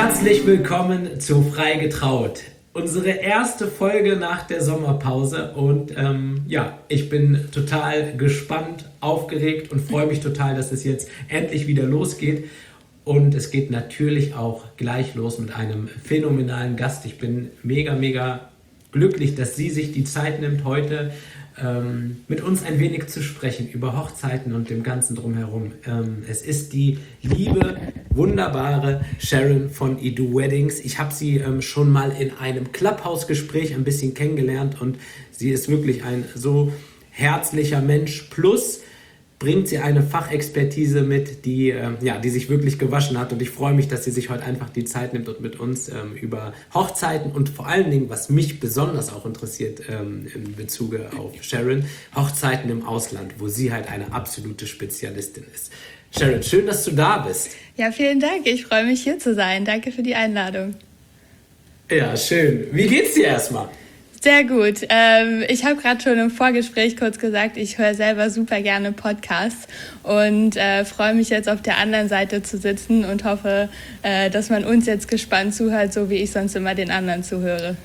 Herzlich willkommen zu Frei getraut. Unsere erste Folge nach der Sommerpause und ich bin total gespannt, aufgeregt und freue mich total, dass es jetzt endlich wieder losgeht. Und es geht natürlich auch gleich los mit einem phänomenalen Gast. Ich bin mega glücklich, dass sie sich die Zeit nimmt, heute mit uns ein wenig zu sprechen über Hochzeiten und dem Ganzen drumherum. Es ist die liebe, wunderbare Sharon von Edu Weddings. Ich habe sie schon mal in einem Clubhouse-Gespräch ein bisschen kennengelernt und sie ist wirklich ein so herzlicher Mensch. Plus bringt sie eine Fachexpertise mit, die sich wirklich gewaschen hat. Und ich freue mich, dass sie sich heute einfach die Zeit nimmt und mit uns über Hochzeiten und vor allen Dingen, was mich besonders auch interessiert in Bezug auf Sharon, Hochzeiten im Ausland, wo sie halt eine absolute Spezialistin ist. Sharon, schön, dass du da bist. Ja, vielen Dank. Ich freue mich, hier zu sein. Danke für die Einladung. Ja, schön. Wie geht's dir erstmal? Sehr gut. Ich habe gerade schon im Vorgespräch kurz gesagt, ich höre selber super gerne Podcasts und freue mich jetzt auf der anderen Seite zu sitzen und hoffe, dass man uns jetzt gespannt zuhört, so wie ich sonst immer den anderen zuhöre.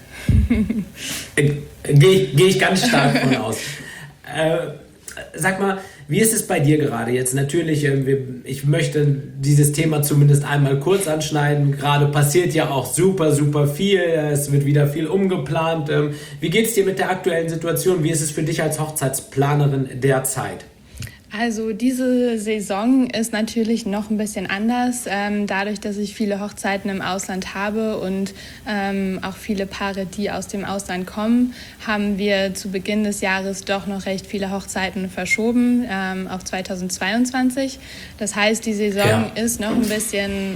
Gehe ich ganz stark von aus. Sag mal, wie ist es bei dir gerade jetzt? Natürlich, ich möchte dieses Thema zumindest einmal kurz anschneiden. Gerade passiert ja auch super viel. Es wird wieder viel umgeplant. Wie geht es dir mit der aktuellen Situation? Wie ist es für dich als Hochzeitsplanerin derzeit? Also diese Saison ist natürlich noch ein bisschen anders, dadurch, dass ich viele Hochzeiten im Ausland habe und auch viele Paare, die aus dem Ausland kommen, haben wir zu Beginn des Jahres doch noch recht viele Hochzeiten verschoben auf 2022. Das heißt, die Saison ist noch ein bisschen...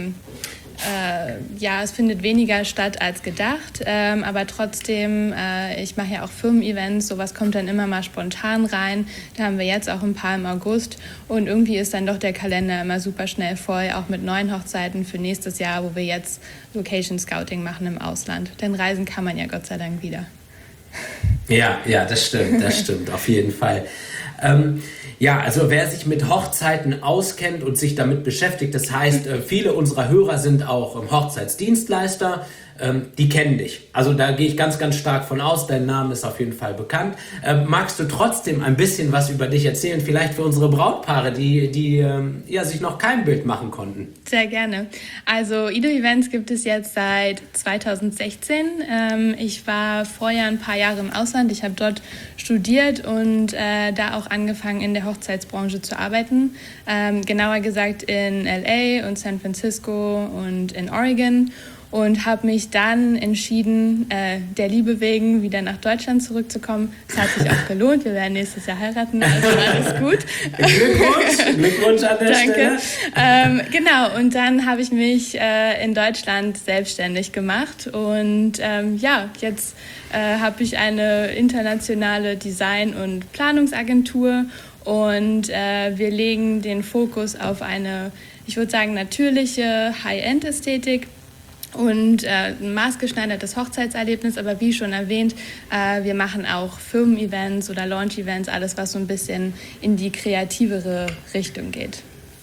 es findet weniger statt als gedacht, aber trotzdem, ich mache ja auch Firmen-Events, sowas kommt dann immer mal spontan rein. Da haben wir jetzt auch ein paar im August und irgendwie ist dann doch der Kalender immer super schnell voll, auch mit neuen Hochzeiten für nächstes Jahr, wo wir jetzt Location Scouting machen im Ausland. Denn reisen kann man ja Gott sei Dank wieder. Ja, das stimmt, auf jeden Fall. Also wer sich mit Hochzeiten auskennt und sich damit beschäftigt, das heißt, viele unserer Hörer sind auch Hochzeitsdienstleister, die kennen dich. Also da gehe ich ganz stark von aus, dein Name ist auf jeden Fall bekannt. Magst du trotzdem ein bisschen was über dich erzählen, vielleicht für unsere Brautpaare, die sich noch kein Bild machen konnten? Sehr gerne. Also Edu Events gibt es jetzt seit 2016. Ich war vorher ein paar Jahre im Ausland. Ich habe dort studiert und da auch angefangen in der Hochzeitsbranche zu arbeiten. Genauer gesagt in LA und San Francisco und in Oregon. Und habe mich dann entschieden, der Liebe wegen wieder nach Deutschland zurückzukommen. Es hat sich auch gelohnt. Wir werden nächstes Jahr heiraten, also alles gut. Glückwunsch an der Stelle. Genau, und dann habe ich mich in Deutschland selbstständig gemacht. Und jetzt habe ich eine internationale Design- und Planungsagentur. Und wir legen den Fokus auf eine, ich würde sagen, natürliche High-End-Ästhetik. Und ein maßgeschneidertes Hochzeitserlebnis, aber wie schon erwähnt, wir machen auch Firmen-Events oder Launch-Events, alles was so ein bisschen in die kreativere Richtung geht.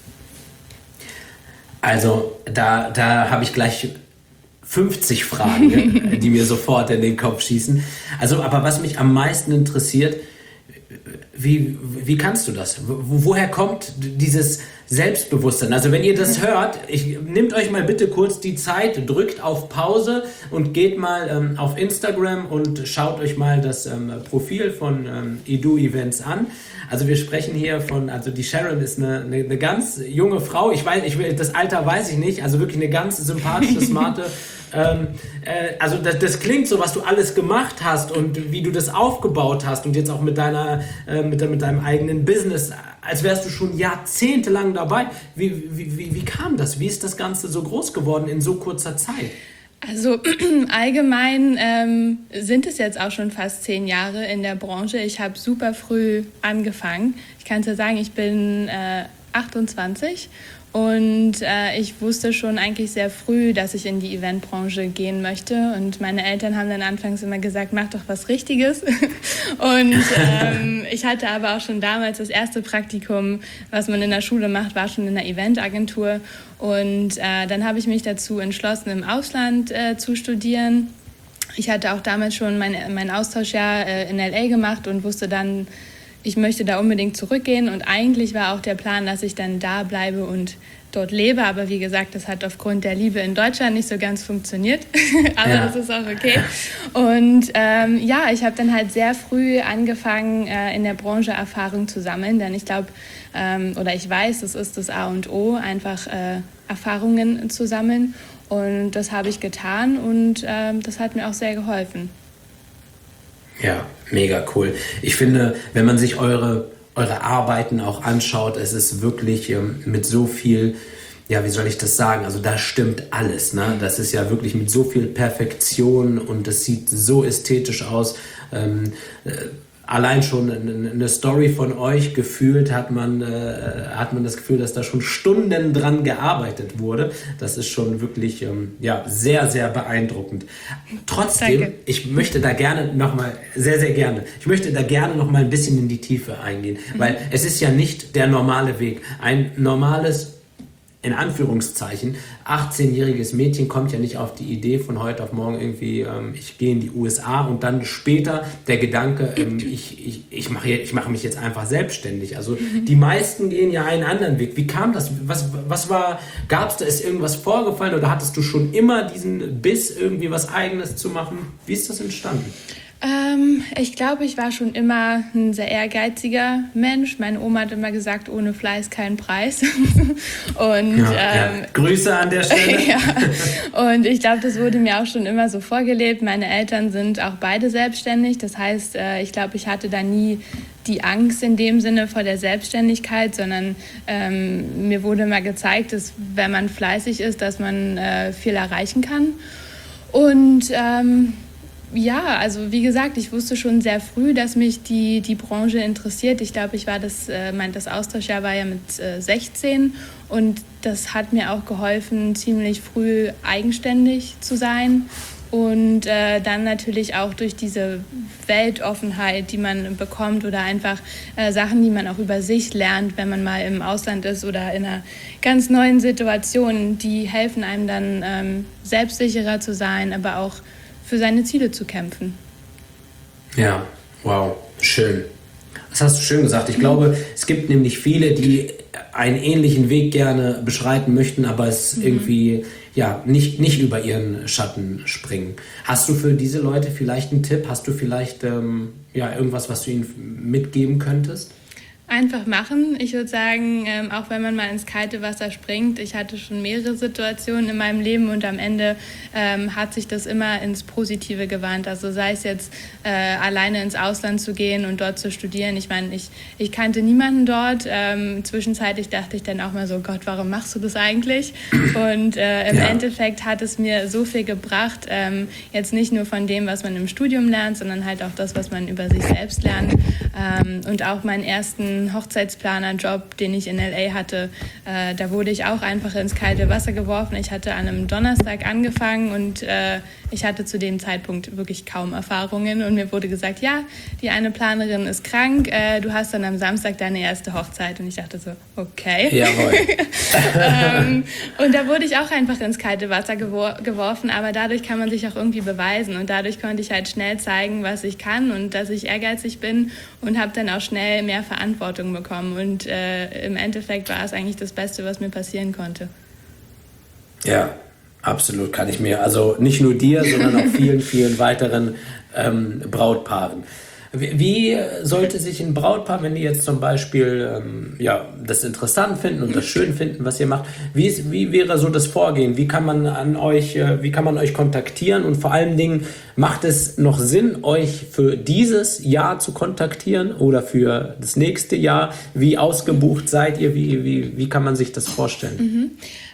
Also da habe ich gleich 50 Fragen, die mir sofort in den Kopf schießen. Also, aber was mich am meisten interessiert, wie kannst du das? Woher kommt dieses Selbstbewusstsein? Also wenn ihr das hört, nehmt euch mal bitte kurz die Zeit, drückt auf Pause und geht mal auf Instagram und schaut euch mal das Profil von Edu Events an. Also wir sprechen hier die Sharon ist eine ganz junge Frau. Das Alter weiß ich nicht, also wirklich eine ganz sympathische, smarte. Also das klingt so, was du alles gemacht hast und wie du das aufgebaut hast und jetzt auch mit deinem eigenen Business, als wärst du schon jahrzehntelang dabei. Wie kam das? Wie ist das Ganze so groß geworden in so kurzer Zeit? Also allgemein sind es jetzt auch schon fast 10 Jahre in der Branche. Ich habe super früh angefangen. Ich kann dir sagen, ich bin 28 Und ich wusste schon eigentlich sehr früh, dass ich in die Eventbranche gehen möchte. Und meine Eltern haben dann anfangs immer gesagt, mach doch was Richtiges. Und ich hatte aber auch schon damals das erste Praktikum, was man in der Schule macht, war schon in der Eventagentur. Und dann habe ich mich dazu entschlossen, im Ausland zu studieren. Ich hatte auch damals schon mein Austauschjahr in LA gemacht und wusste dann, ich möchte da unbedingt zurückgehen. Und eigentlich war auch der Plan, dass ich dann da bleibe und dort lebe. Aber wie gesagt, das hat aufgrund der Liebe in Deutschland nicht so ganz funktioniert. Aber das ist auch okay. Und ich habe dann halt sehr früh angefangen, in der Branche Erfahrung zu sammeln. Denn ich glaube, ich weiß, das ist das A und O, einfach Erfahrungen zu sammeln. Und das habe ich getan und das hat mir auch sehr geholfen. Ja, mega cool. Ich finde, wenn man sich eure Arbeiten auch anschaut, es ist wirklich mit so viel, ja, wie soll ich das sagen? Also da stimmt alles, ne? Das ist ja wirklich mit so viel Perfektion und es sieht so ästhetisch aus. Allein schon eine Story von euch gefühlt hat man das Gefühl, dass da schon Stunden dran gearbeitet wurde. Das ist schon wirklich sehr, sehr beeindruckend. Trotzdem, Danke. ich möchte da gerne nochmal, sehr, sehr gerne, noch mal ein bisschen in die Tiefe eingehen, weil es ist ja nicht der normale Weg. Ein normales, in Anführungszeichen, 18-jähriges Mädchen kommt ja nicht auf die Idee von heute auf morgen irgendwie, ich gehe in die USA und dann später der Gedanke, ich mache mich jetzt einfach selbstständig. Also die meisten gehen ja einen anderen Weg. Wie kam das? Was war, ist irgendwas vorgefallen oder hattest du schon immer diesen Biss, irgendwie was Eigenes zu machen? Wie ist das entstanden? Ich glaube, ich war schon immer ein sehr ehrgeiziger Mensch. Meine Oma hat immer gesagt, ohne Fleiß kein Preis. Und Grüße an der Stelle. Und ich glaube, das wurde mir auch schon immer so vorgelebt. Meine Eltern sind auch beide selbstständig. Das heißt, ich glaube, ich hatte da nie die Angst in dem Sinne vor der Selbstständigkeit, sondern mir wurde immer gezeigt, dass wenn man fleißig ist, dass man viel erreichen kann. Und also wie gesagt, ich wusste schon sehr früh, dass mich die Branche interessiert. Ich glaube, das Austauschjahr war ja mit 16 und das hat mir auch geholfen, ziemlich früh eigenständig zu sein. Und dann natürlich auch durch diese Weltoffenheit, die man bekommt oder einfach Sachen, die man auch über sich lernt, wenn man mal im Ausland ist oder in einer ganz neuen Situation, die helfen einem dann selbstsicherer zu sein, aber auch für seine Ziele zu kämpfen. Ja, wow, schön. Das hast du schön gesagt. Ich glaube, es gibt nämlich viele, die einen ähnlichen Weg gerne beschreiten möchten, aber es irgendwie nicht über ihren Schatten springen. Hast du für diese Leute vielleicht einen Tipp? Hast du vielleicht irgendwas, was du ihnen mitgeben könntest? Einfach machen. Ich würde sagen, auch wenn man mal ins kalte Wasser springt, ich hatte schon mehrere Situationen in meinem Leben und am Ende hat sich das immer ins Positive gewandt. Also sei es jetzt alleine ins Ausland zu gehen und dort zu studieren. Ich meine, ich kannte niemanden dort. Zwischenzeitlich dachte ich dann auch mal so, Gott, warum machst du das eigentlich? Und im Endeffekt hat es mir so viel gebracht, jetzt nicht nur von dem, was man im Studium lernt, sondern halt auch das, was man über sich selbst lernt. Und auch meinen ersten Hochzeitsplaner-Job, den ich in LA hatte, da wurde ich auch einfach ins kalte Wasser geworfen. Ich hatte an einem Donnerstag angefangen und ich hatte zu dem Zeitpunkt wirklich kaum Erfahrungen und mir wurde gesagt, ja, die eine Planerin ist krank, du hast dann am Samstag deine erste Hochzeit und ich dachte so, okay. Jawohl. Und da wurde ich auch einfach ins kalte Wasser geworfen, aber dadurch kann man sich auch irgendwie beweisen und dadurch konnte ich halt schnell zeigen, was ich kann und dass ich ehrgeizig bin und habe dann auch schnell mehr Verantwortung bekommen und im Endeffekt war es eigentlich das Beste, was mir passieren konnte. Ja, absolut, kann ich mir, also nicht nur dir, sondern auch vielen, vielen weiteren Brautpaaren. Wie sollte sich ein Brautpaar, wenn die jetzt zum Beispiel das interessant finden und das schön finden, was ihr macht, wie wäre so das Vorgehen? Wie kann man euch kontaktieren und vor allen Dingen, macht es noch Sinn, euch für dieses Jahr zu kontaktieren oder für das nächste Jahr? Wie ausgebucht seid ihr? Wie kann man sich das vorstellen?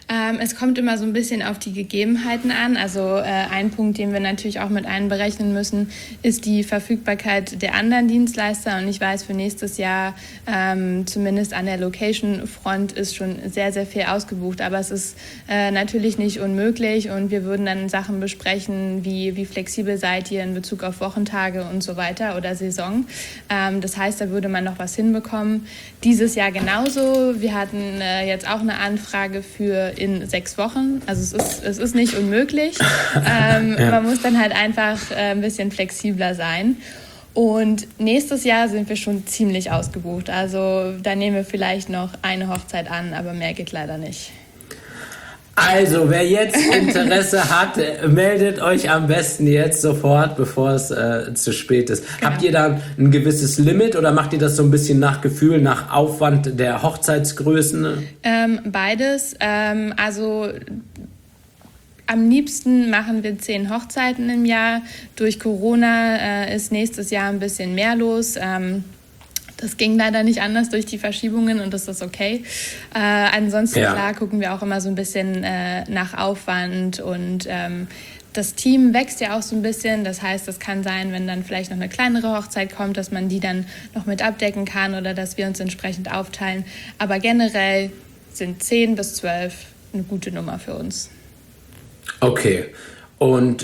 Es kommt immer so ein bisschen auf die Gegebenheiten an. Also ein Punkt, den wir natürlich auch mit einberechnen müssen, ist die Verfügbarkeit der anderen Dienstleister. Und ich weiß, für nächstes Jahr, zumindest an der Location-Front, ist schon sehr, sehr viel ausgebucht. Aber es ist natürlich nicht unmöglich und wir würden dann Sachen besprechen, wie flexibel seid ihr in Bezug auf Wochentage und so weiter oder Saison. Das heißt, da würde man noch was hinbekommen. Dieses Jahr genauso. Wir hatten jetzt auch eine Anfrage für in 6 Wochen. Also es ist nicht unmöglich. Man muss dann halt einfach ein bisschen flexibler sein. Und nächstes Jahr sind wir schon ziemlich ausgebucht. Also da nehmen wir vielleicht noch eine Hochzeit an, aber mehr geht leider nicht. Also, wer jetzt Interesse hat, meldet euch am besten jetzt sofort, bevor es zu spät ist. Genau. Habt ihr da ein gewisses Limit oder macht ihr das so ein bisschen nach Gefühl, nach Aufwand der Hochzeitsgrößen? Beides. Also am liebsten machen wir 10 Hochzeiten im Jahr. Durch Corona ist nächstes Jahr ein bisschen mehr los. Das ging leider nicht anders durch die Verschiebungen und das ist okay. Ansonsten, klar, gucken wir auch immer so ein bisschen nach Aufwand und das Team wächst ja auch so ein bisschen. Das heißt, es kann sein, wenn dann vielleicht noch eine kleinere Hochzeit kommt, dass man die dann noch mit abdecken kann oder dass wir uns entsprechend aufteilen. Aber generell sind 10 bis 12 eine gute Nummer für uns. Okay. Und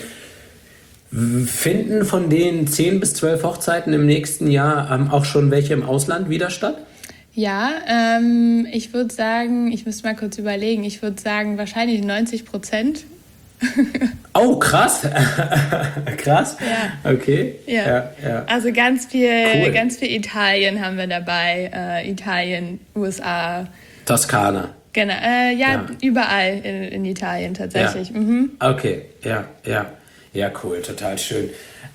finden von den 10 bis 12 Hochzeiten im nächsten Jahr auch schon welche im Ausland wieder statt? Ja, ich würde sagen, ich müsste mal kurz überlegen, ich würde sagen wahrscheinlich 90%. Oh, krass. Krass. Ja. Okay. Ja. Also ganz viel Italien haben wir dabei. Italien, USA. Toskana. Genau, überall in Italien tatsächlich. Ja. Mhm. Okay, ja, cool, total schön.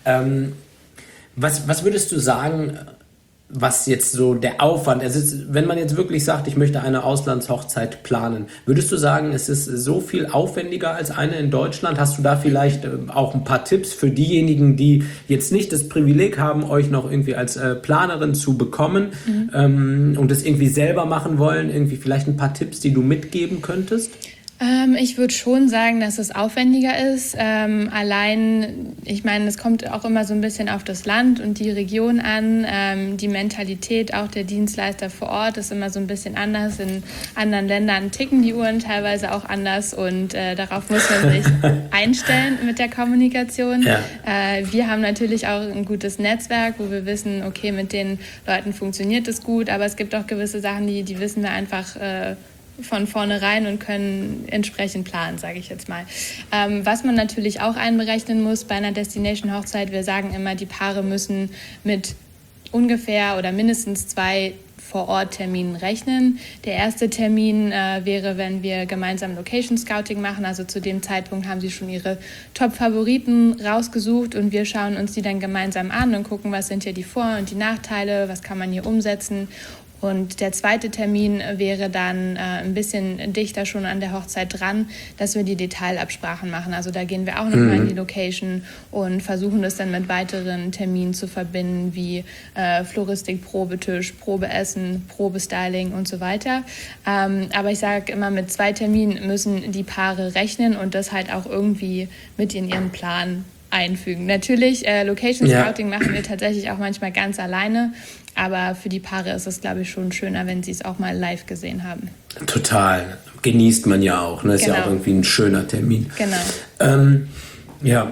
Was würdest du sagen, was jetzt so der Aufwand, wenn man jetzt wirklich sagt, ich möchte eine Auslandshochzeit planen, würdest du sagen, es ist so viel aufwendiger als eine in Deutschland? Hast du da vielleicht auch ein paar Tipps für diejenigen, die jetzt nicht das Privileg haben, euch noch irgendwie als Planerin zu bekommen und es irgendwie selber machen wollen? Irgendwie vielleicht ein paar Tipps, die du mitgeben könntest? Ich würde schon sagen, dass es aufwendiger ist. Allein, ich meine, es kommt auch immer so ein bisschen auf das Land und die Region an. Die Mentalität auch der Dienstleister vor Ort ist immer so ein bisschen anders. In anderen Ländern ticken die Uhren teilweise auch anders und darauf muss man sich einstellen mit der Kommunikation. Ja. Wir haben natürlich auch ein gutes Netzwerk, wo wir wissen, okay, mit den Leuten funktioniert es gut, aber es gibt auch gewisse Sachen, die wissen wir einfach von vornherein und können entsprechend planen, sage ich jetzt mal. Was man natürlich auch einberechnen muss bei einer Destination-Hochzeit, wir sagen immer, die Paare müssen mit ungefähr oder mindestens 2 Vor-Ort-Terminen rechnen. Der erste Termin wäre, wenn wir gemeinsam Location-Scouting machen. Also zu dem Zeitpunkt haben sie schon ihre Top-Favoriten rausgesucht und wir schauen uns die dann gemeinsam an und gucken, was sind hier die Vor- und die Nachteile, was kann man hier umsetzen. Und der zweite Termin wäre dann ein bisschen dichter schon an der Hochzeit dran, dass wir die Detailabsprachen machen. Also da gehen wir auch nochmal in die Location und versuchen das dann mit weiteren Terminen zu verbinden, wie Floristik, Probetisch, Probeessen, Probestyling und so weiter. Aber ich sage immer, mit 2 Terminen müssen die Paare rechnen und das halt auch irgendwie mit in ihren Plan einfügen. Natürlich, Location Scouting machen wir tatsächlich auch manchmal ganz alleine, aber für die Paare ist es, glaube ich, schon schöner, wenn sie es auch mal live gesehen haben. Total. Genießt man ja auch. Ne? Ist genau. Ja auch irgendwie ein schöner Termin. Genau. Ja.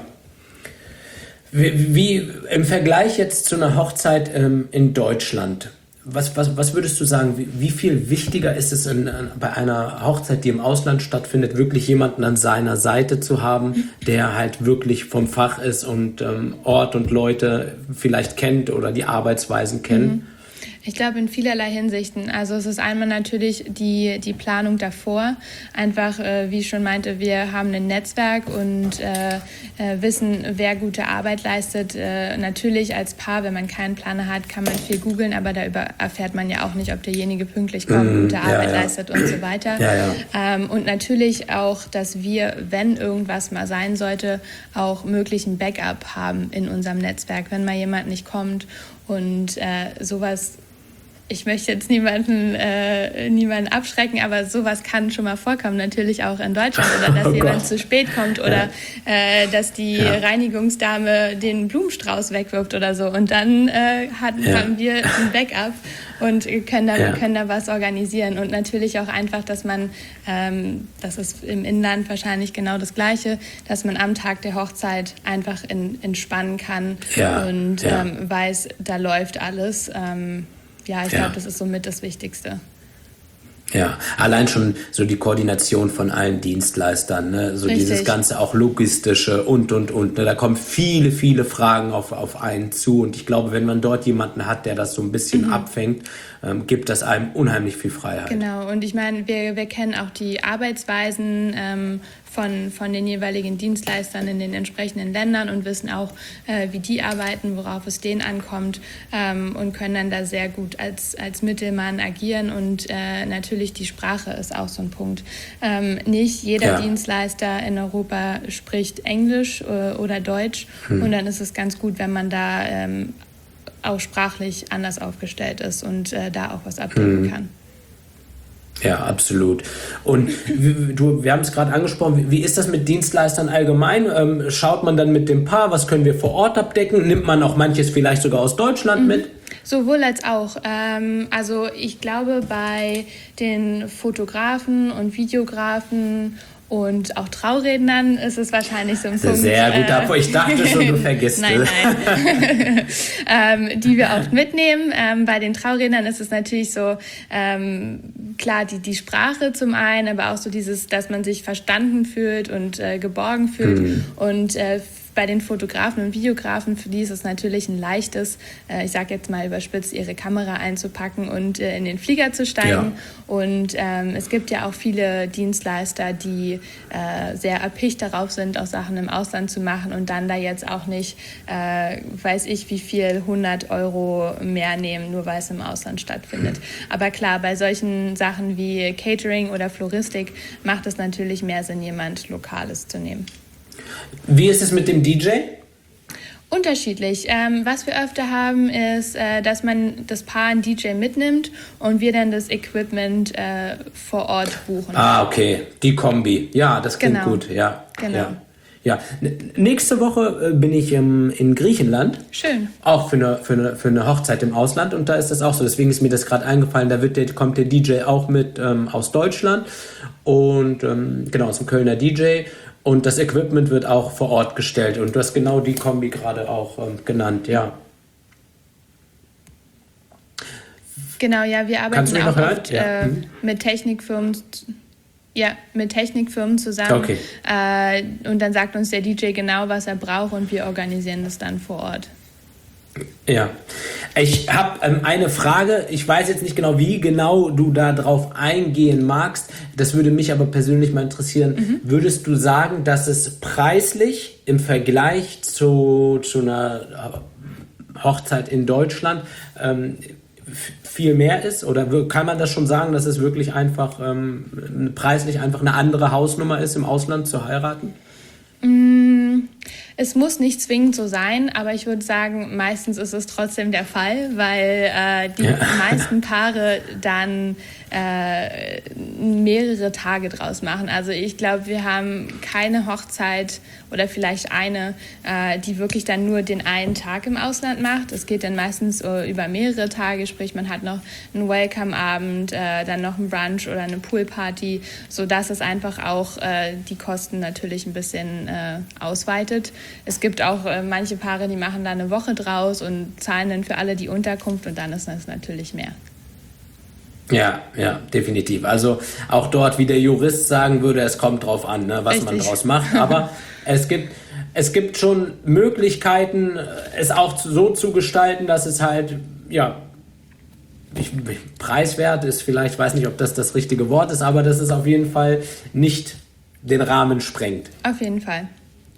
Wie im Vergleich jetzt zu einer Hochzeit in Deutschland, was würdest du sagen, wie viel wichtiger ist es bei einer Hochzeit, die im Ausland stattfindet, wirklich jemanden an seiner Seite zu haben, der halt wirklich vom Fach ist und Ort und Leute vielleicht kennt oder die Arbeitsweisen kennt? Ich glaube in vielerlei Hinsichten. Also es ist einmal natürlich die Planung davor. Einfach, wie ich schon meinte, wir haben ein Netzwerk und wissen, wer gute Arbeit leistet. Natürlich als Paar, wenn man keinen Planer hat, kann man viel googeln, aber da erfährt man ja auch nicht, ob derjenige pünktlich kommt, gute Arbeit leistet und so weiter. Und natürlich auch, dass wir, wenn irgendwas mal sein sollte, auch möglichen Backup haben in unserem Netzwerk, wenn mal jemand nicht kommt und sowas ich möchte jetzt niemanden abschrecken, aber sowas kann schon mal vorkommen, natürlich auch in Deutschland. Oder dass jemand zu spät kommt oder dass die Reinigungsdame den Blumenstrauß wegwirft oder so. Und dann haben wir ein Backup und können da was organisieren. Und natürlich auch einfach, dass man, das ist im Inland wahrscheinlich genau das Gleiche, dass man am Tag der Hochzeit einfach entspannen kann und weiß, da läuft alles. Ich glaube, das ist somit das Wichtigste. Ja, allein schon so die Koordination von allen Dienstleistern, ne? So Richtig. Dieses ganze auch logistische und. Ne? Da kommen viele, viele Fragen auf einen zu und ich glaube, wenn man dort jemanden hat, der das so ein bisschen abfängt, gibt das einem unheimlich viel Freiheit. Genau, und ich meine, wir kennen auch die Arbeitsweisen von den jeweiligen Dienstleistern in den entsprechenden Ländern und wissen auch, wie die arbeiten, worauf es denen ankommt und können dann da sehr gut als Mittelmann agieren und natürlich die Sprache ist auch so ein Punkt. Nicht jeder Dienstleister in Europa spricht Englisch oder Deutsch und dann ist es ganz gut, wenn man da auch sprachlich anders aufgestellt ist und da auch was abgeben kann. Ja, absolut. Und wir haben es gerade angesprochen, wie ist das mit Dienstleistern allgemein? Schaut man dann mit dem Paar, was können wir vor Ort abdecken? Nimmt man auch manches vielleicht sogar aus Deutschland mit? Sowohl als auch. Also ich glaube, bei den Fotografen und Videografen und auch Traurednern ist es wahrscheinlich so ein Punkt. Sehr gut, ich dachte schon, du vergisst Nein. Die wir oft mitnehmen. Bei den Traurednern ist es natürlich so, klar, die Sprache zum einen, aber auch so dieses, dass man sich verstanden fühlt und geborgen fühlt. Und bei den Fotografen und Videografen, für die ist es natürlich ein leichtes, ich sage jetzt mal überspitzt, ihre Kamera einzupacken und in den Flieger zu steigen. Ja. Und es gibt ja auch viele Dienstleister, die sehr erpicht darauf sind, auch Sachen im Ausland zu machen und dann da jetzt auch nicht, weiß ich wie viel, 100 € mehr nehmen, nur weil es im Ausland stattfindet. Aber klar, bei solchen Sachen wie Catering oder Floristik macht es natürlich mehr Sinn, jemand Lokales zu nehmen. Wie ist es mit dem DJ? Unterschiedlich. Was wir öfter haben, ist, dass man das Paar einen DJ mitnimmt und wir dann das Equipment vor Ort buchen. Ah, okay. Die Kombi. Ja, das klingt gut. Ja. Genau. Ja. Nächste Woche bin ich in Griechenland. Schön. Auch für eine Hochzeit im Ausland. Und da ist das auch so. Deswegen ist mir das gerade eingefallen. Da kommt der DJ auch mit aus Deutschland. Und genau, ist ein Kölner DJ. Und das Equipment wird auch vor Ort gestellt. Und du hast genau die Kombi gerade auch genannt, ja. Genau, ja, wir arbeiten auch oft mit Technikfirmen. Ja, mit Technikfirmen zusammen. Okay. Und dann sagt uns der DJ genau, was er braucht und wir organisieren das dann vor Ort. Ja, ich habe eine Frage. Ich weiß jetzt nicht genau, wie genau du da drauf eingehen magst. Das würde mich aber persönlich mal interessieren. Würdest du sagen, dass es preislich im Vergleich zu einer Hochzeit in Deutschland viel mehr ist? Oder kann man das schon sagen, dass es wirklich einfach preislich einfach eine andere Hausnummer ist, im Ausland zu heiraten? Es muss nicht zwingend so sein, aber ich würde sagen, meistens ist es trotzdem der Fall, weil die meisten Paare dann mehrere Tage draus machen. Also ich glaube, wir haben keine Hochzeit oder vielleicht eine, die wirklich dann nur den einen Tag im Ausland macht. Es geht dann meistens über mehrere Tage, sprich man hat noch einen Welcome-Abend, dann noch einen Brunch oder eine Poolparty, sodass es einfach auch die Kosten natürlich ein bisschen ausweitet. Es gibt auch manche Paare, die machen da eine Woche draus und zahlen dann für alle die Unterkunft und dann ist das natürlich mehr. Ja, definitiv. Also auch dort, wie der Jurist sagen würde, es kommt drauf an, ne, was Richtig. Man draus macht. Aber es gibt schon Möglichkeiten, es auch so zu gestalten, dass es halt, preiswert ist vielleicht, ich weiß nicht, ob das richtige Wort ist, aber dass es auf jeden Fall nicht den Rahmen sprengt. Auf jeden Fall.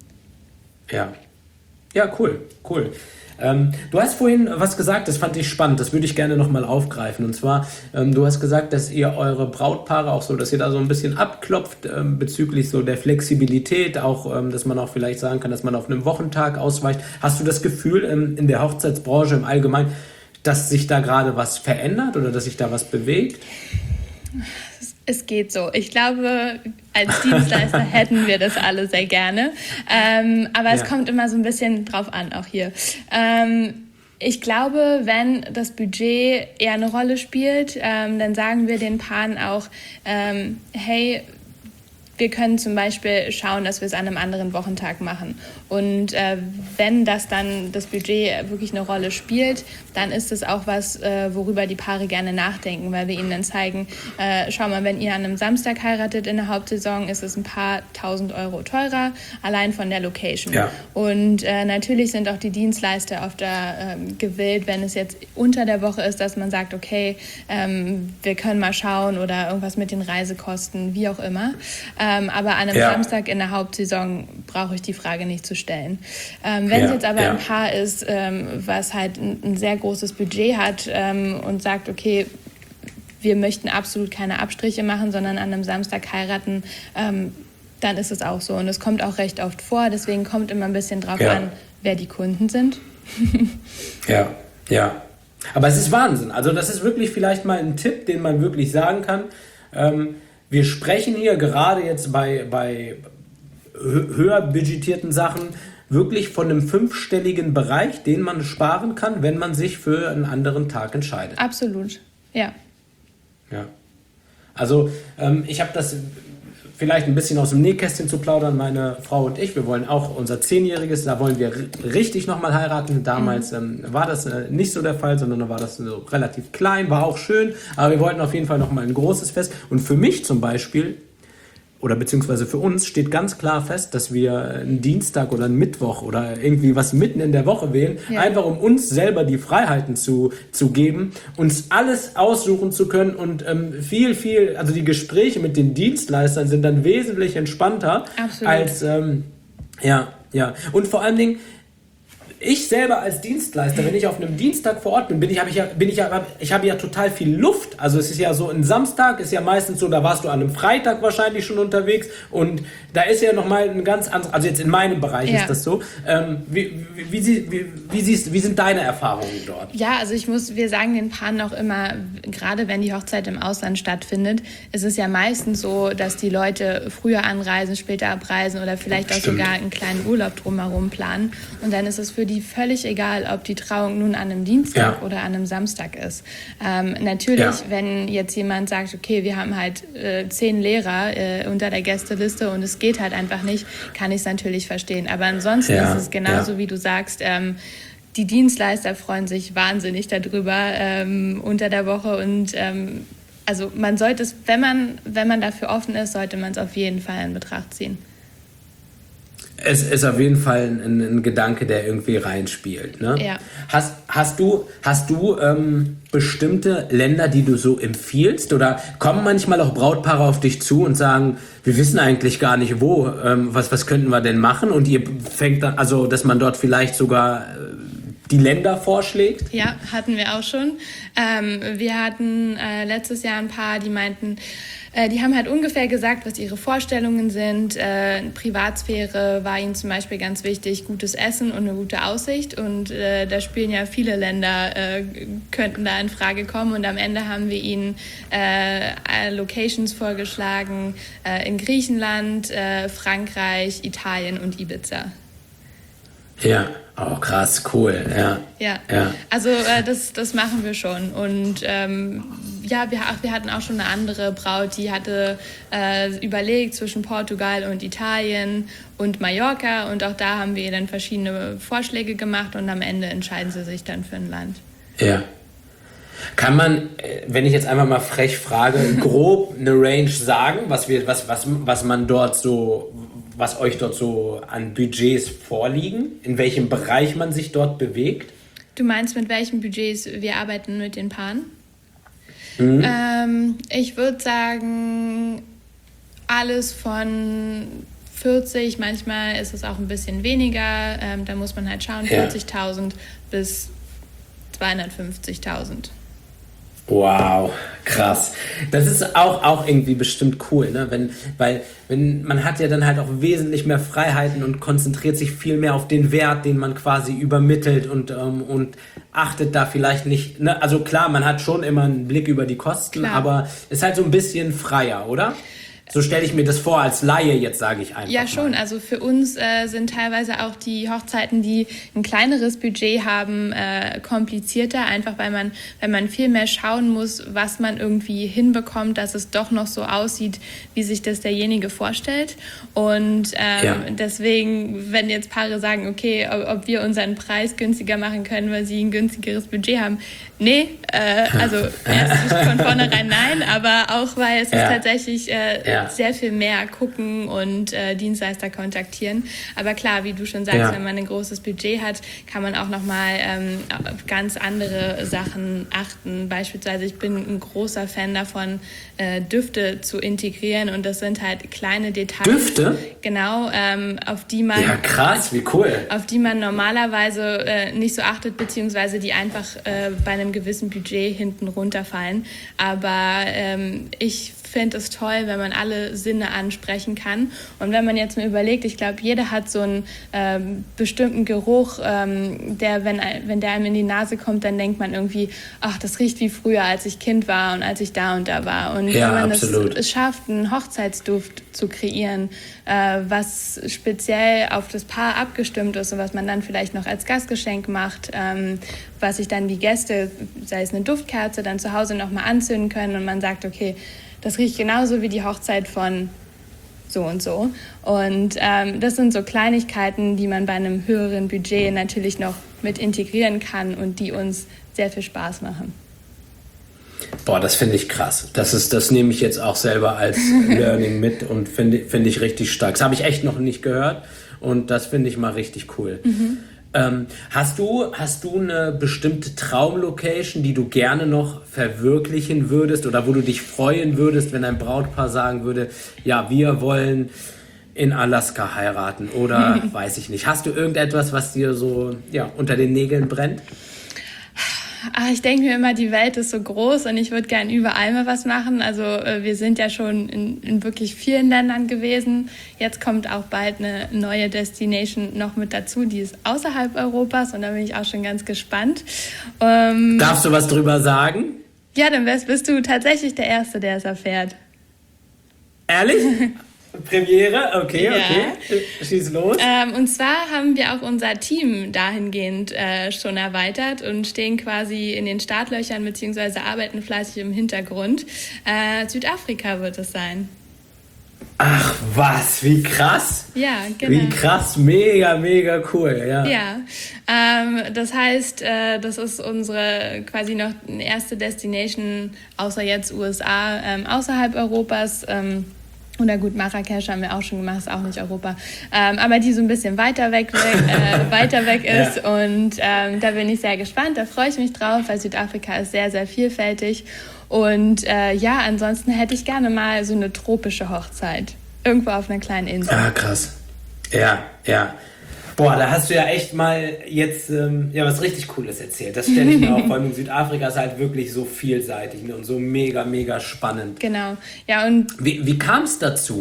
Ja, cool. Du hast vorhin was gesagt, das fand ich spannend, das würde ich gerne nochmal aufgreifen. Und zwar, du hast gesagt, dass ihr eure Brautpaare auch so, dass ihr da so ein bisschen abklopft bezüglich so der Flexibilität, auch, dass man auch vielleicht sagen kann, dass man auf einem Wochentag ausweicht. Hast du das Gefühl, in der Hochzeitsbranche im Allgemeinen, dass sich da gerade was verändert oder dass sich da was bewegt? Es geht so. Ich glaube, als Dienstleister hätten wir das alle sehr gerne. Aber es kommt immer so ein bisschen drauf an, auch hier. Ich glaube, wenn das Budget eher eine Rolle spielt, dann sagen wir den Paaren auch, hey, wir können zum Beispiel schauen, dass wir es an einem anderen Wochentag machen. Und wenn das dann das Budget wirklich eine Rolle spielt, dann ist es auch was, worüber die Paare gerne nachdenken, weil wir ihnen dann zeigen, schau mal, wenn ihr an einem Samstag heiratet in der Hauptsaison, ist es ein paar 1.000 Euro teurer, allein von der Location. Ja. Und natürlich sind auch die Dienstleister oft da gewillt, wenn es jetzt unter der Woche ist, dass man sagt, okay, wir können mal schauen oder irgendwas mit den Reisekosten, wie auch immer. Aber an einem Samstag in der Hauptsaison brauche ich die Frage nicht zu stellen. Wenn es jetzt aber ein Paar ist, was halt ein sehr großes Budget hat und sagt, okay, wir möchten absolut keine Abstriche machen, sondern an einem Samstag heiraten, dann ist es auch so. Und es kommt auch recht oft vor, deswegen kommt immer ein bisschen drauf an, wer die Kunden sind. Ja. Aber es ist Wahnsinn. Also das ist wirklich vielleicht mal ein Tipp, den man wirklich sagen kann. Wir sprechen hier gerade jetzt bei höher budgetierten Sachen wirklich von einem 5-stelligen Bereich, den man sparen kann, wenn man sich für einen anderen Tag entscheidet. Absolut, ja. Also ich habe das vielleicht ein bisschen aus dem Nähkästchen zu plaudern, meine Frau und ich, wir wollen auch unser 10-Jähriges, da wollen wir richtig nochmal heiraten. Damals war das nicht so der Fall, sondern da war das so relativ klein, war auch schön, aber wir wollten auf jeden Fall nochmal ein großes Fest. Und für mich zum Beispiel, oder beziehungsweise für uns, steht ganz klar fest, dass wir einen Dienstag oder einen Mittwoch oder irgendwie was mitten in der Woche wählen, einfach um uns selber die Freiheiten zu geben, uns alles aussuchen zu können und also die Gespräche mit den Dienstleistern sind dann wesentlich entspannter. Absolut. Als, und vor allen Dingen, ich selber als Dienstleister, wenn ich auf einem Dienstag vor Ort bin, ich habe ja total viel Luft. Also es ist ja so, ein Samstag ist ja meistens so, da warst du an einem Freitag wahrscheinlich schon unterwegs und da ist ja nochmal ein ganz anderes, also jetzt in meinem Bereich ist das so. Wie sind deine Erfahrungen dort? Ja, also wir sagen den Paaren auch immer, gerade wenn die Hochzeit im Ausland stattfindet, ist es ja meistens so, dass die Leute früher anreisen, später abreisen oder vielleicht auch sogar einen kleinen Urlaub drumherum planen. Und dann ist es für die völlig egal, ob die Trauung nun an einem Dienstag oder an einem Samstag ist. Natürlich, wenn jetzt jemand sagt, okay, wir haben halt 10 Lehrer unter der Gästeliste und es geht halt einfach nicht, kann ich es natürlich verstehen. Aber ansonsten ist es genauso, wie du sagst, die Dienstleister freuen sich wahnsinnig darüber unter der Woche und also man sollte es, wenn man dafür offen ist, sollte man es auf jeden Fall in Betracht ziehen. Es ist auf jeden Fall ein Gedanke, der irgendwie reinspielt. Ne? Ja. Hast du bestimmte Länder, die du so empfiehlst? Oder kommen manchmal auch Brautpaare auf dich zu und sagen, wir wissen eigentlich gar nicht wo, was könnten wir denn machen? Und ihr fängt dann, also dass man dort vielleicht sogar die Länder vorschlägt? Ja, hatten wir auch schon. Wir hatten letztes Jahr ein paar, die meinten, die haben halt ungefähr gesagt, was ihre Vorstellungen sind. Privatsphäre war ihnen zum Beispiel ganz wichtig, gutes Essen und eine gute Aussicht. Und da spielen ja viele Länder, könnten da in Frage kommen. Und am Ende haben wir ihnen Locations vorgeschlagen in Griechenland, Frankreich, Italien und Ibiza. Ja, oh krass, cool, ja. Also das machen wir schon und wir hatten auch schon eine andere Braut, die hatte überlegt zwischen Portugal und Italien und Mallorca und auch da haben wir ihr dann verschiedene Vorschläge gemacht und am Ende entscheiden sie sich dann für ein Land. Ja. Kann man, wenn ich jetzt einfach mal frech frage, grob eine Range sagen, was man dort so, was euch dort so an Budgets vorliegen, in welchem Bereich man sich dort bewegt? Du meinst, mit welchen Budgets wir arbeiten mit den Paaren? Ich würde sagen, alles von 40, manchmal ist es auch ein bisschen weniger, da muss man halt schauen, 40.000 bis 250.000. Wow, krass. Das ist auch irgendwie bestimmt cool, ne? Wenn man hat ja dann halt auch wesentlich mehr Freiheiten und konzentriert sich viel mehr auf den Wert, den man quasi übermittelt und achtet da vielleicht nicht, ne? Also klar, man hat schon immer einen Blick über die Kosten, Klar. aber ist halt so ein bisschen freier, oder? So stelle ich mir das vor als Laie, jetzt sage ich einfach Ja, schon. mal. Also für uns sind teilweise auch die Hochzeiten, die ein kleineres Budget haben, komplizierter, einfach weil man viel mehr schauen muss, was man irgendwie hinbekommt, dass es doch noch so aussieht, wie sich das derjenige vorstellt. Und deswegen, wenn jetzt Paare sagen, okay, ob wir unseren Preis günstiger machen können, weil sie ein günstigeres Budget haben, nee, also erst von vornherein nein, aber auch weil es ist tatsächlich sehr viel mehr gucken und Dienstleister kontaktieren. Aber klar, wie du schon sagst, wenn man ein großes Budget hat, kann man auch nochmal auf ganz andere Sachen achten. Beispielsweise, ich bin ein großer Fan davon, Düfte zu integrieren, und das sind halt kleine Details. Düfte? Genau, auf die man... Ja, krass, wie cool. Auf die man normalerweise nicht so achtet, beziehungsweise die einfach bei einem gewissen Budget hinten runterfallen. Aber ich finde es toll, wenn man alle Sinne ansprechen kann. Und wenn man jetzt mal überlegt, ich glaube, jeder hat so einen bestimmten Geruch, der, wenn der einem in die Nase kommt, dann denkt man irgendwie, ach, das riecht wie früher, als ich Kind war und als ich da und da war. Und wenn man es schafft, einen Hochzeitsduft zu kreieren, was speziell auf das Paar abgestimmt ist und was man dann vielleicht noch als Gastgeschenk macht, was sich dann die Gäste, sei es eine Duftkerze, dann zu Hause nochmal anzünden können, und man sagt, okay, das riecht genauso wie die Hochzeit von so und so. Und das sind so Kleinigkeiten, die man bei einem höheren Budget natürlich noch mit integrieren kann und die uns sehr viel Spaß machen. Boah, das finde ich krass. Das nehme ich jetzt auch selber als Learning mit und finde ich richtig stark. Das habe ich echt noch nicht gehört, und das finde ich mal richtig cool. Mhm. Hast du eine bestimmte Traumlocation, die du gerne noch verwirklichen würdest oder wo du dich freuen würdest, wenn ein Brautpaar sagen würde, ja, wir wollen in Alaska heiraten oder weiß ich nicht. Hast du irgendetwas, was dir so unter den Nägeln brennt? Ich denke mir immer, die Welt ist so groß und ich würde gern überall mal was machen. Also wir sind ja schon in wirklich vielen Ländern gewesen. Jetzt kommt auch bald eine neue Destination noch mit dazu, die ist außerhalb Europas, und da bin ich auch schon ganz gespannt. Darfst du was drüber sagen? Ja, dann bist du tatsächlich der Erste, der es erfährt. Ehrlich? Premiere? Okay. Schieß los. Und zwar haben wir auch unser Team dahingehend schon erweitert und stehen quasi in den Startlöchern beziehungsweise arbeiten fleißig im Hintergrund. Südafrika wird es sein. Ach was, wie krass. Ja, genau. Wie krass, mega, mega cool. Ja, das heißt, das ist unsere quasi noch erste Destination, außer jetzt USA, außerhalb Europas. Oder gut, Marrakesch haben wir auch schon gemacht, ist auch nicht Europa. Aber die so ein bisschen weiter weg ist. Ja. Und da bin ich sehr gespannt, da freue ich mich drauf, weil Südafrika ist sehr, sehr vielfältig. Und ansonsten hätte ich gerne mal so eine tropische Hochzeit. Irgendwo auf einer kleinen Insel. Ah, krass. Ja. Boah, da hast du ja echt mal jetzt was richtig Cooles erzählt. Das stelle ich mir auch, vor allem in Südafrika ist halt wirklich so vielseitig und so mega, mega spannend. Genau, ja, und... Wie kam es dazu?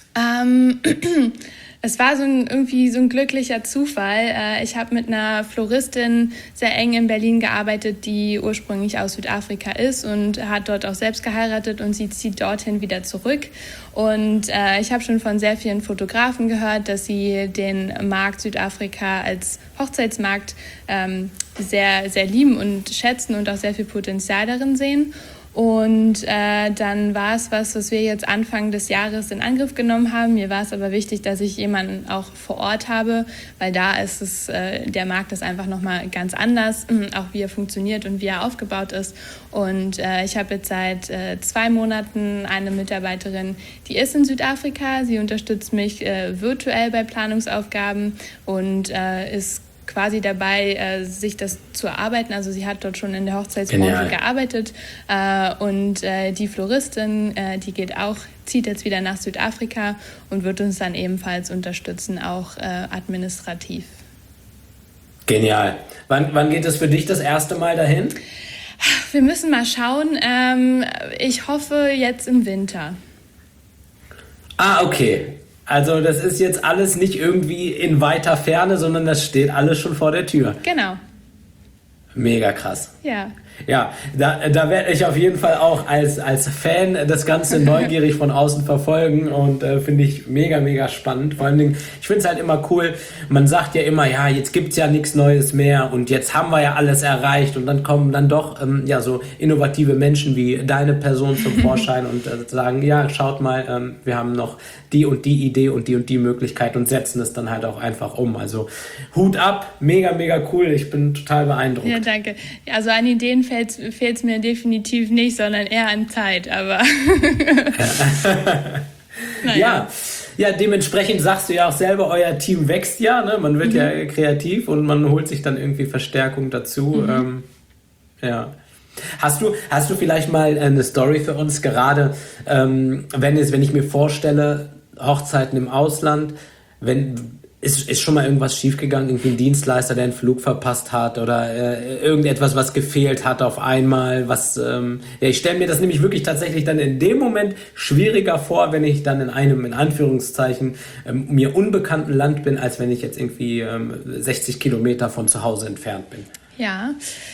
Es war irgendwie so ein glücklicher Zufall. Ich habe mit einer Floristin sehr eng in Berlin gearbeitet, die ursprünglich aus Südafrika ist und hat dort auch selbst geheiratet, und sie zieht dorthin wieder zurück. Und ich habe schon von sehr vielen Fotografen gehört, dass sie den Markt Südafrika als Hochzeitsmarkt sehr, sehr lieben und schätzen und auch sehr viel Potenzial darin sehen. Und dann war es was wir jetzt Anfang des Jahres in Angriff genommen haben. Mir war es aber wichtig, dass ich jemanden auch vor Ort habe, weil da ist es, der Markt ist einfach nochmal ganz anders, auch wie er funktioniert und wie er aufgebaut ist. Und ich habe jetzt seit 2 Monaten eine Mitarbeiterin, die ist in Südafrika. Sie unterstützt mich virtuell bei Planungsaufgaben und ist quasi dabei, sich das zu erarbeiten. Also sie hat dort schon in der Hochzeitsbranche gearbeitet. Und die Floristin, die zieht jetzt wieder nach Südafrika und wird uns dann ebenfalls unterstützen, auch administrativ. Genial. Wann geht es für dich das erste Mal dahin? Wir müssen mal schauen. Ich hoffe jetzt im Winter. Ah, okay. Also das ist jetzt alles nicht irgendwie in weiter Ferne, sondern das steht alles schon vor der Tür. Genau. Mega krass. Ja. Ja, da werde ich auf jeden Fall auch als Fan das Ganze neugierig von außen verfolgen und finde ich mega, mega spannend. Vor allen Dingen, ich finde es halt immer cool, man sagt ja immer, ja, jetzt gibt es ja nichts Neues mehr und jetzt haben wir ja alles erreicht und dann kommen dann doch so innovative Menschen wie deine Person zum Vorschein und sagen, ja, schaut mal, wir haben noch die und die Idee und die Möglichkeit und setzen es dann halt auch einfach um. Also Hut ab, mega, mega cool, ich bin total beeindruckt. Ja, danke. Also an Ideen fehlt es mir definitiv nicht, sondern eher an Zeit, aber naja. Ja, dementsprechend sagst du ja auch selber, euer Team wächst ja, ne? Man wird ja kreativ und man holt sich dann irgendwie Verstärkung dazu. Ja. Hast du vielleicht mal eine Story für uns, gerade wenn ich mir vorstelle, Hochzeiten im Ausland, ist schon mal irgendwas schiefgegangen, irgendwie ein Dienstleister, der einen Flug verpasst hat oder irgendetwas, was gefehlt hat auf einmal, ich stelle mir das nämlich wirklich tatsächlich dann in dem Moment schwieriger vor, wenn ich dann in einem, in Anführungszeichen, mir unbekannten Land bin, als wenn ich jetzt irgendwie 60 Kilometer von zu Hause entfernt bin. Ja.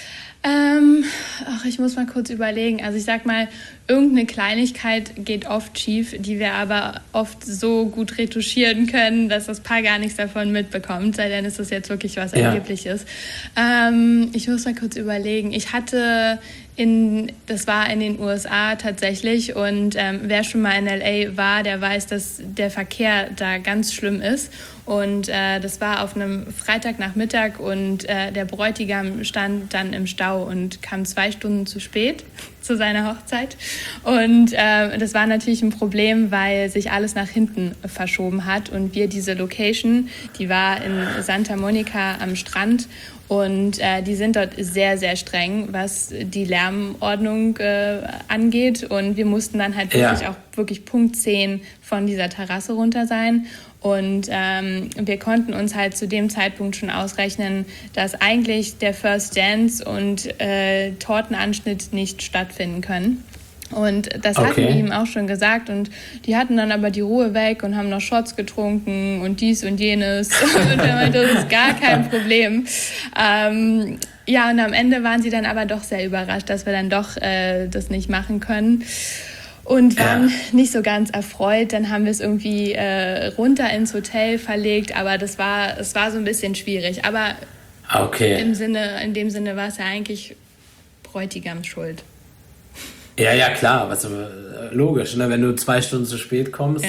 Ich muss mal kurz überlegen. Also ich sag mal, irgendeine Kleinigkeit geht oft schief, die wir aber oft so gut retuschieren können, dass das Paar gar nichts davon mitbekommt, sei denn ist das jetzt wirklich was Erhebliches. Ich muss mal kurz überlegen. Ich hatte das war in den USA tatsächlich und wer schon mal in LA war, der weiß, dass der Verkehr da ganz schlimm ist und das war auf einem Freitagnachmittag und der Bräutigam stand dann im Stau und kam 2 Stunden zu spät zu seiner Hochzeit und das war natürlich ein Problem, weil sich alles nach hinten verschoben hat und wir diese Location, die war in Santa Monica am Strand und die sind dort sehr, sehr streng, was die Lärmordnung angeht. Und wir mussten dann halt wirklich Punkt 10 von dieser Terrasse runter sein. Und wir konnten uns halt zu dem Zeitpunkt schon ausrechnen, dass eigentlich der First Dance und Tortenanschnitt nicht stattfinden können. Und das hatten wir ihm auch schon gesagt und die hatten dann aber die Ruhe weg und haben noch Shots getrunken und dies und jenes und er meinte, das ist gar kein Problem. Und am Ende waren sie dann aber doch sehr überrascht, dass wir dann doch das nicht machen können und waren nicht so ganz erfreut. Dann haben wir es irgendwie runter ins Hotel verlegt, aber es war so ein bisschen schwierig. Aber in dem Sinne war es ja eigentlich Bräutigams Schuld. Ja, klar, logisch, ne? Wenn du 2 Stunden zu spät kommst.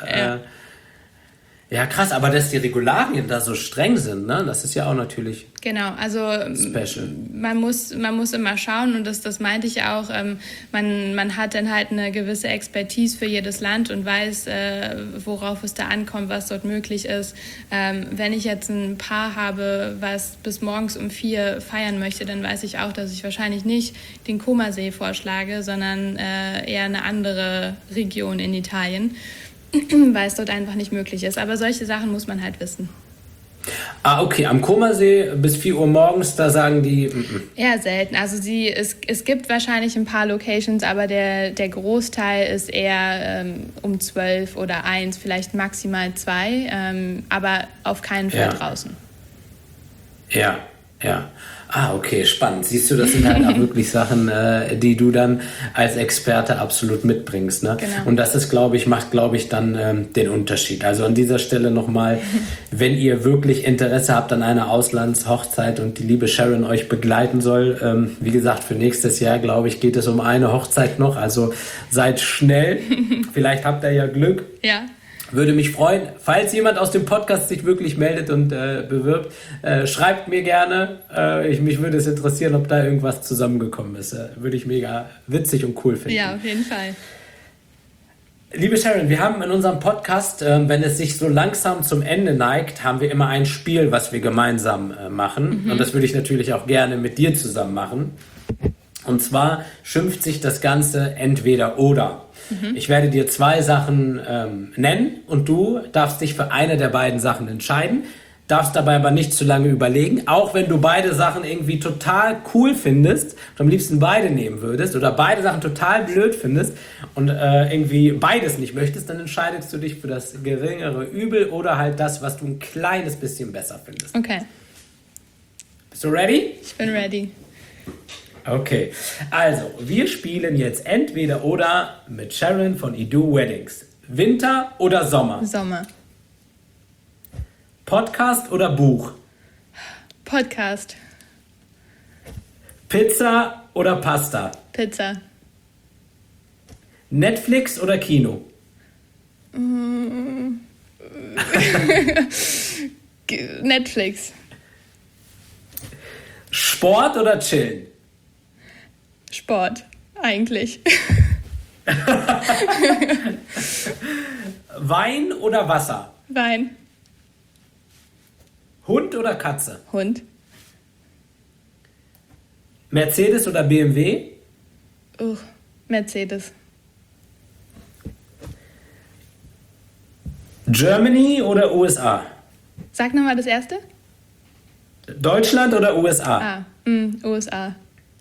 Ja, krass, aber dass die Regularien da so streng sind, ne? Das ist ja auch natürlich genau, also special. Man muss immer schauen und das meinte ich auch, man hat dann halt eine gewisse Expertise für jedes Land und weiß, worauf es da ankommt, was dort möglich ist. Wenn ich jetzt ein Paar habe, was bis morgens um 4 feiern möchte, dann weiß ich auch, dass ich wahrscheinlich nicht den Comersee vorschlage, sondern eher eine andere Region in Italien, weil es dort einfach nicht möglich ist. Aber solche Sachen muss man halt wissen. Okay, am Comersee bis 4 Uhr morgens, da sagen die... Eher selten. Also es gibt wahrscheinlich ein paar Locations, aber der Großteil ist eher um 12 oder 1, vielleicht maximal 2, aber auf keinen Fall draußen. Ja. Okay, spannend. Siehst du, das sind halt auch wirklich Sachen, die du dann als Experte absolut mitbringst. Ne? Genau. Und das ist, macht dann den Unterschied. Also an dieser Stelle nochmal, wenn ihr wirklich Interesse habt an einer Auslandshochzeit und die liebe Sharon euch begleiten soll, wie gesagt, für nächstes Jahr, geht es um eine Hochzeit noch. Also seid schnell. Vielleicht habt ihr ja Glück. Ja. Würde mich freuen, falls jemand aus dem Podcast sich wirklich meldet und bewirbt, schreibt mir gerne. Mich würde es interessieren, ob da irgendwas zusammengekommen ist. Würde ich mega witzig und cool finden. Ja, auf jeden Fall. Liebe Sharon, wir haben in unserem Podcast, wenn es sich so langsam zum Ende neigt, haben wir immer ein Spiel, was wir gemeinsam machen. Und das würde ich natürlich auch gerne mit dir zusammen machen. Und zwar schimpft sich das Ganze entweder oder. Ich werde dir 2 Sachen nennen und du darfst dich für eine der beiden Sachen entscheiden. darfst dabei aber nicht zu lange überlegen, auch wenn du beide Sachen irgendwie total cool findest und am liebsten beide nehmen würdest oder beide Sachen total blöd findest und irgendwie beides nicht möchtest, dann entscheidest du dich für das geringere Übel oder halt das, was du ein kleines bisschen besser findest. Okay. Bist du ready? Ich bin ready. Okay, also wir spielen jetzt entweder oder mit Sharon von Edu Weddings. Winter oder Sommer? Sommer. Podcast oder Buch? Podcast. Pizza oder Pasta? Pizza. Netflix oder Kino? Netflix. Sport oder Chillen? Sport, eigentlich. Wein oder Wasser? Wein. Hund oder Katze? Hund. Mercedes oder BMW? Mercedes. Germany oder USA? Sag nochmal das erste. Deutschland oder USA? USA.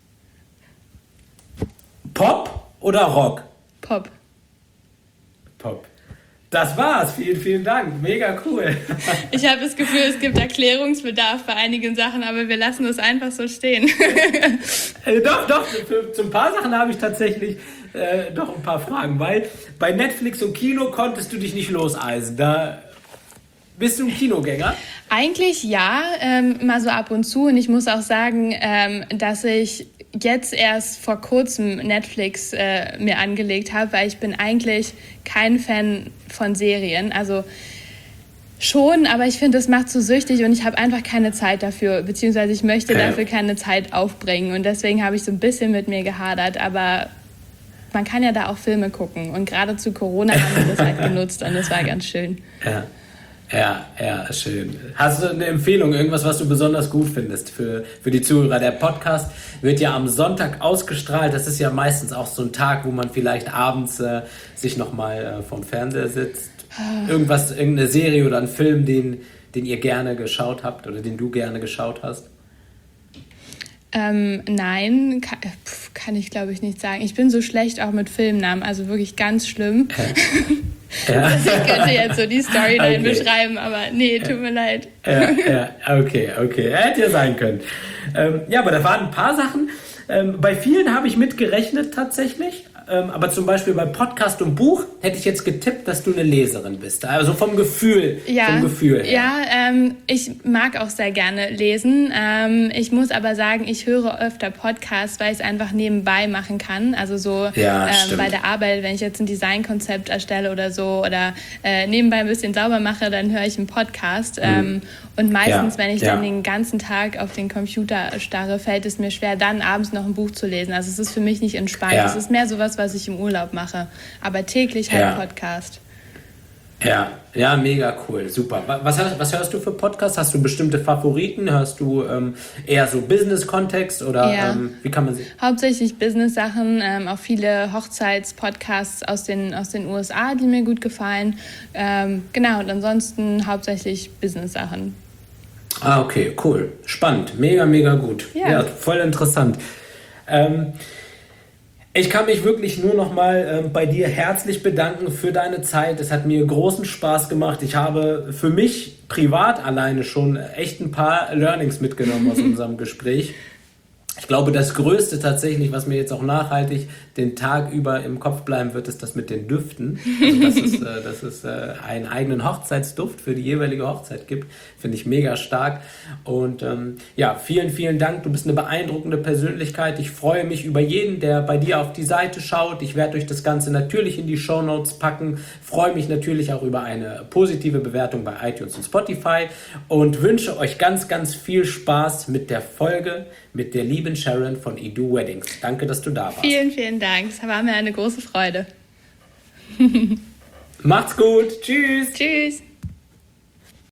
Pop oder Rock? Pop. Pop. Das war's. Vielen, vielen Dank. Mega cool. Ich habe das Gefühl, es gibt Erklärungsbedarf bei einigen Sachen, aber wir lassen es einfach so stehen. Doch. Zu ein paar Sachen habe ich tatsächlich doch ein paar Fragen, weil bei Netflix und Kino konntest du dich nicht loseisen. Da bist du ein Kinogänger? Eigentlich ja, mal so ab und zu. Und ich muss auch sagen, dass ich jetzt erst vor kurzem Netflix mir angelegt habe, weil ich bin eigentlich kein Fan von Serien. Also schon, aber ich finde, es macht so süchtig und ich habe einfach keine Zeit dafür, beziehungsweise ich möchte dafür keine Zeit aufbringen. Und deswegen habe ich so ein bisschen mit mir gehadert, aber man kann ja da auch Filme gucken. Und gerade zu Corona haben wir das halt genutzt und das war ganz schön. Ja, schön. Hast du eine Empfehlung, irgendwas, was du besonders gut findest für die Zuhörer? Der Podcast wird ja am Sonntag ausgestrahlt. Das ist ja meistens auch so ein Tag, wo man vielleicht abends sich nochmal vorm Fernseher sitzt. Irgendeine Serie oder ein Film, den ihr gerne geschaut habt oder den du gerne geschaut hast? Nein, kann ich glaube ich nicht sagen. Ich bin so schlecht auch mit Filmnamen, also wirklich ganz schlimm. Also ich könnte jetzt so die Storyline beschreiben, aber nee, tut mir leid. Okay. Hätte ja sein können. Ja, aber da waren ein paar Sachen. Bei vielen habe ich mitgerechnet tatsächlich. Aber zum Beispiel bei Podcast und Buch hätte ich jetzt getippt, dass du eine Leserin bist. Also vom Gefühl her. Ja, ich mag auch sehr gerne lesen. Ich muss aber sagen, ich höre öfter Podcasts, weil ich es einfach nebenbei machen kann. Also so bei der Arbeit, wenn ich jetzt ein Designkonzept erstelle oder so oder nebenbei ein bisschen sauber mache, dann höre ich einen Podcast. Und meistens, wenn ich dann den ganzen Tag auf den Computer starre, fällt es mir schwer, dann abends noch ein Buch zu lesen. Also es ist für mich nicht entspannt. Es ist mehr sowas, was ich im Urlaub mache. Aber täglich halt Podcast. Ja, mega cool. Super. Was hörst du für Podcasts? Hast du bestimmte Favoriten? Hörst du eher so Business-Kontext oder wie kann man sie? Hauptsächlich Business-Sachen, auch viele Hochzeits-Podcasts aus den USA, die mir gut gefallen. Genau, und ansonsten hauptsächlich Business-Sachen. Ah, okay, cool. Spannend. Mega, mega gut. Ja, voll interessant. Ich kann mich wirklich nur noch mal bei dir herzlich bedanken für deine Zeit. Es hat mir großen Spaß gemacht. Ich habe für mich privat alleine schon echt ein paar Learnings mitgenommen aus unserem Gespräch. Ich glaube, das Größte tatsächlich, was mir jetzt auch nachhaltig den Tag über im Kopf bleiben wird, ist das mit den Düften. Also dass es einen eigenen Hochzeitsduft für die jeweilige Hochzeit gibt, finde ich mega stark. Und vielen, vielen Dank. Du bist eine beeindruckende Persönlichkeit. Ich freue mich über jeden, der bei dir auf die Seite schaut. Ich werde euch das Ganze natürlich in die Shownotes packen. Freue mich natürlich auch über eine positive Bewertung bei iTunes und Spotify und wünsche euch ganz, ganz viel Spaß mit der Folge mit der lieben Sharon von Edu Weddings. Danke, dass du da warst. Vielen, vielen Dank. Es war mir eine große Freude. Macht's gut. Tschüss. Tschüss.